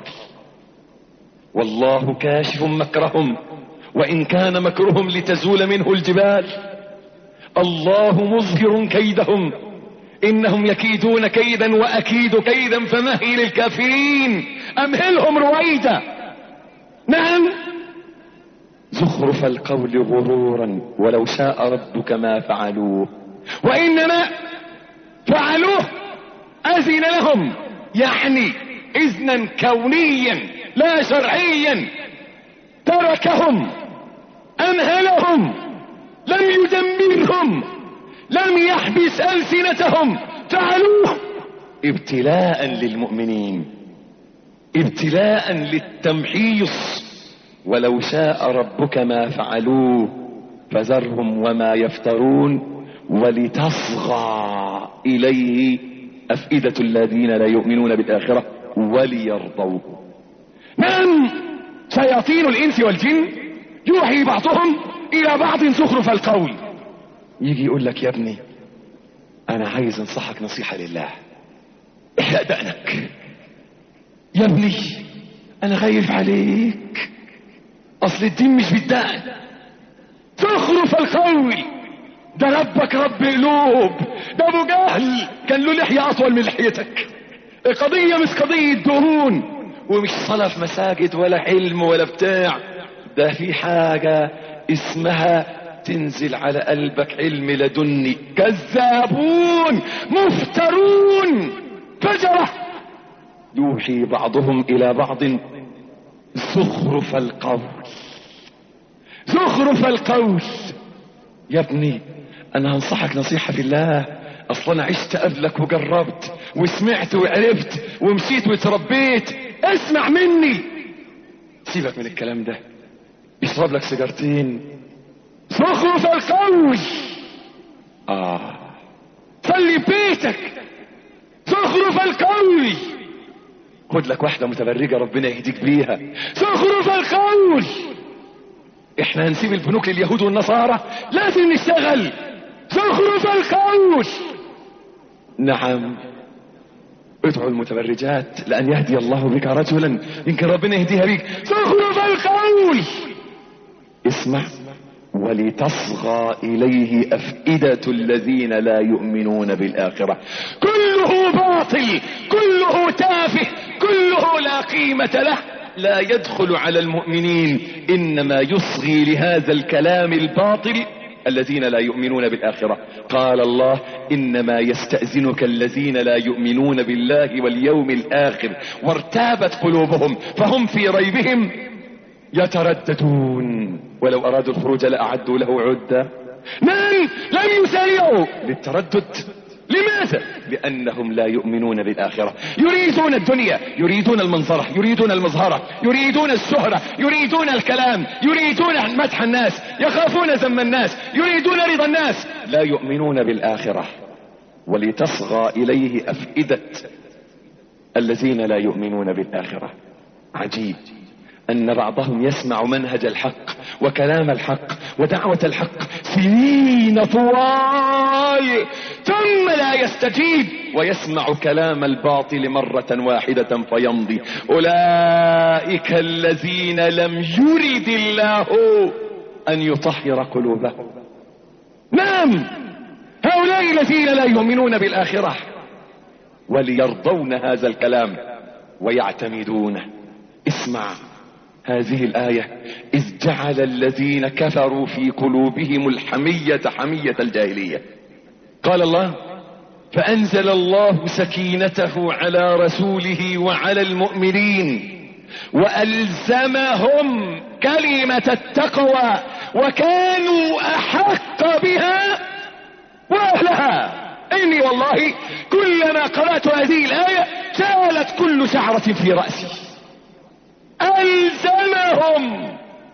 والله كاشف مكرهم وإن كان مكرهم لتزول منه الجبال. الله مظهر كيدهم إنهم يكيدون كيدا وأكيد كيدا فمهل الكافرين أمهلهم رويدا. نعم، زخرف القول غرورا ولو شاء ربك ما فعلوه، وإنما فعلوه أذن لهم، يعني إذنا كونيا لا شرعيا. تركهم، أمهلهم، لم يدمرهم، لم يحبس ألسنتهم، فعلوه ابتلاء للمؤمنين، ابتلاء للتمحيص. ولو شاء ربك ما فعلوه فذرهم وما يفترون ولتصغى إليه أفئدة الذين لا يؤمنون بالآخرة وليرضوه. نعم، شياطين الإنس والجن يوحي بعضهم إلى بعض زخرف القول. يجي يقول لك يا ابني أنا عايز أنصحك نصيحة لله، احلق دقنك. يا ابني أنا خايف عليك، أصل الدين مش بالدقن. زخرف القول. ده ربك رب قلوب، ده أبو جهل كان له لحية أطول من لحيتك. القضية مش قضية دهون ومش صلاة في مساجد ولا علم ولا بتاع، ده في حاجة اسمها تنزل على قلبك علم لدني. كذابون مفترون فجرة يوحي بعضهم الى بعض زخرف القول. زخرف القول. يا ابني انا هنصحك نصيحة في الله، اصلا عشت قبلك وجربت وسمعت وعرفت ومشيت وتربيت، اسمع مني. سيبك من الكلام ده، اشرب لك سيجارتين. زخرف القول. اه صلي بيتك. زخرف القول. خد لك واحدة متبرجة ربنا يهديك بيها. زخرف القول. احنا هنسيب البنوك لليهود والنصارى، لازم نشتغل. زخرف القول. نعم ادعوا المتبرجات لان يهدي الله بك رجلا يمكن ربنا يهديها بك. زخرف القول. اسمع. ولتصغى اليه افئدة الذين لا يؤمنون بالاخرة. كله باطل، كله تافه، كله لا قيمة له، لا يدخل على المؤمنين، انما يصغي لهذا الكلام الباطل الذين لا يؤمنون بالاخرة. قال الله انما يستأذنك الذين لا يؤمنون بالله واليوم الاخر وارتابت قلوبهم فهم في ريبهم يترددون ولو ارادوا الخروج لاعدوا له عدة. من لم يسارعوا للتردد. لماذا؟ لانهم لا يؤمنون بالاخرة، يريدون الدنيا، يريدون المنظرة، يريدون المظهرة، يريدون الشهرة، يريدون الكلام، يريدون مدح الناس، يخافون ذم الناس، يريدون رضا الناس، لا يؤمنون بالاخرة. ولتصغى اليه افئدة الذين لا يؤمنون بالاخرة. عجيب ان بعضهم يسمع منهج الحق وكلام الحق ودعوة الحق سنين طوال ثم لا يستجيب، ويسمع كلام الباطل مرة واحدة فيمضي. اولئك الذين لم يرد الله ان يطهر قلوبهم. نعم هؤلاء الذين لا يؤمنون بالاخرة وليرضون هذا الكلام ويعتمدونه. اسمع هذه الآية. إذ جعل الذين كفروا في قلوبهم الحمية حمية الجاهلية. قال الله فأنزل الله سكينته على رسوله وعلى المؤمنين وألزمهم كلمة التقوى وكانوا أحق بها وأهلها. إني والله كلما قرأت هذه الآية سالت كل شعرة في رأسي. ألزمهم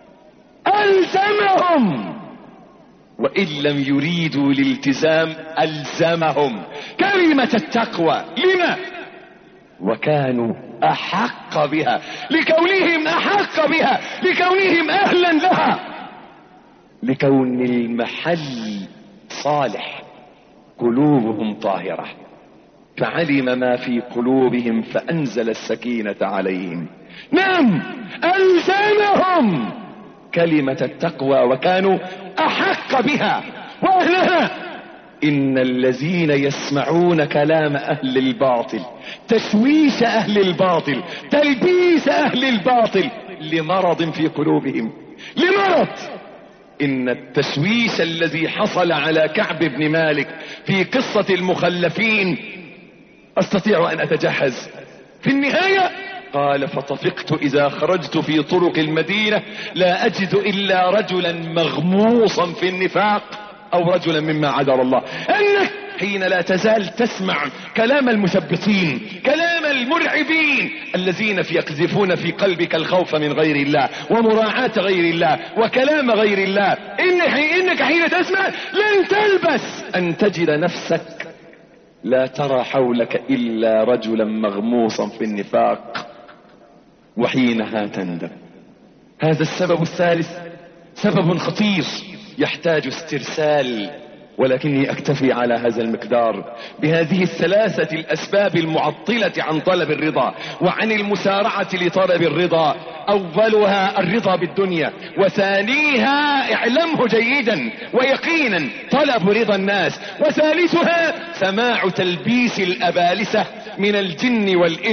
ألزمهم وإن لم يريدوا الالتزام ألزمهم كلمة التقوى. لما؟ وكانوا أحق بها، لكونهم أحق بها، لكونهم أهلا لها، لكون المحل صالح، قلوبهم طاهرة، فعلم ما في قلوبهم فأنزل السكينة عليهم. نعم ألزمهم كلمة التقوى وكانوا أحق بها وأهلها. إن الذين يسمعون كلام أهل الباطل، تشويش أهل الباطل، تلبيس أهل الباطل لمرض في قلوبهم، لمرض. إن التشويش الذي حصل على كعب بن مالك في قصة المخلفين أستطيع أن أتجهز في النهاية. قال فطفقت إذا خرجت في طرق المدينة لا أجد إلا رجلا مغموصا في النفاق أو رجلا مما عذر الله. أنك حين لا تزال تسمع كلام المثبطين، كلام المرعبين الذين يقذفون في قلبك الخوف من غير الله ومراعاة غير الله وكلام غير الله، إنك حين تسمع لن تلبس أن تجد نفسك لا ترى حولك إلا رجلا مغموصا في النفاق، وحينها تندم. هذا السبب الثالث سبب خطير يحتاج استرسال، ولكني اكتفي على هذا المقدار بهذه الثلاثة الاسباب المعطلة عن طلب الرضا وعن المسارعة لطلب الرضا. اولها الرضا بالدنيا، وثانيها اعلمه جيدا ويقينا طلب رضا الناس، وثالثها سماع تلبيس الابالسة من الجن والانس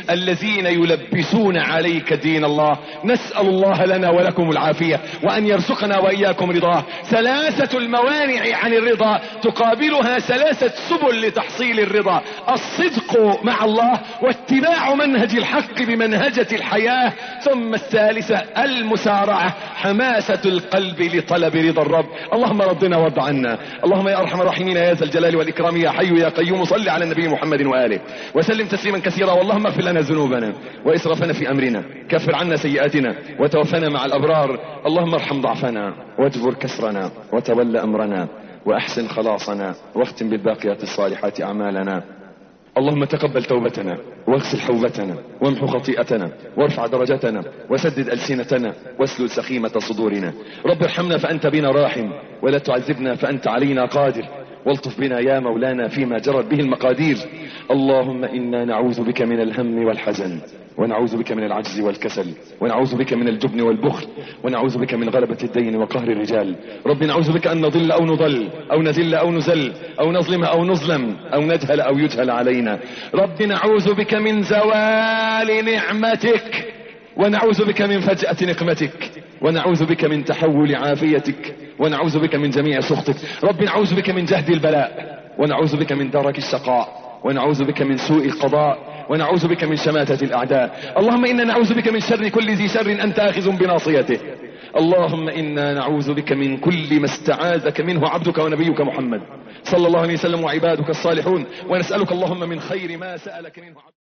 الذين يلبسون عليك دين الله. نسأل الله لنا ولكم العافية، وأن يرزقنا وإياكم رضاه. ثلاثة الموانع عن الرضا تقابلها ثلاثة سبل لتحصيل الرضا: الصدق مع الله، واتباع منهج الحق بمنهجة الحياة، ثم الثالثة المسارعة، حماسة القلب لطلب رضا الرب. اللهم رضنا وارض عنا. اللهم يا أرحم الراحمين يا ذا الجلال والإكرام يا حي يا قيوم، صل على النبي محمد وآله وسلم تسليما كثيرا. واللهم اغفر لنا ذنوبنا وإسرافنا في أمرنا، كفر عنا سيئاتنا وتوفنا مع الأبرار. اللهم ارحم ضعفنا واجبر كسرنا وتول أمرنا وأحسن خلاصنا، واختم بالباقيات الصالحات أعمالنا. اللهم تقبل توبتنا واغسل حوبتنا وامحو خطيئتنا وارفع درجتنا وسدد ألسنتنا واسلل سخيمة صدورنا. رب ارحمنا فأنت بنا راحم، ولا تعذبنا فأنت علينا قادر، والطف بنا يا مولانا فيما جرت به المقادير. اللهم إنا نعوذ بك من الهم والحزن، ونعوذ بك من العجز والكسل، ونعوذ بك من الجبن والبخل، ونعوذ بك من غلبة الدين وقهر الرجال. رب نعوذ بك أن نضل أو نضل أو نذل أو نزل أو نظلم أو نظلم أو نجهل أو يجهل علينا. رب نعوذ بك من زوال نعمتك، ونعوذ بك من فجأة نقمتك، ونعوذ بك من تحول عافيتك، ونعوذ بك من جميع سخطك. رب نعوذ بك من جهد البلاء، ونعوذ بك من درك الشقاء، ونعوذ بك من سوء القضاء، ونعوذ بك من شماتة الأعداء. اللهم إنا نعوذ بك من شر كل ذي شر أنت آخذ بناصيته. اللهم إنا نعوذ بك من كل ما استعاذك منه عبدك ونبيك محمد صلى الله عليه وسلم وعبادك الصالحون، ونسألك اللهم من خير ما سألك منه عبدك.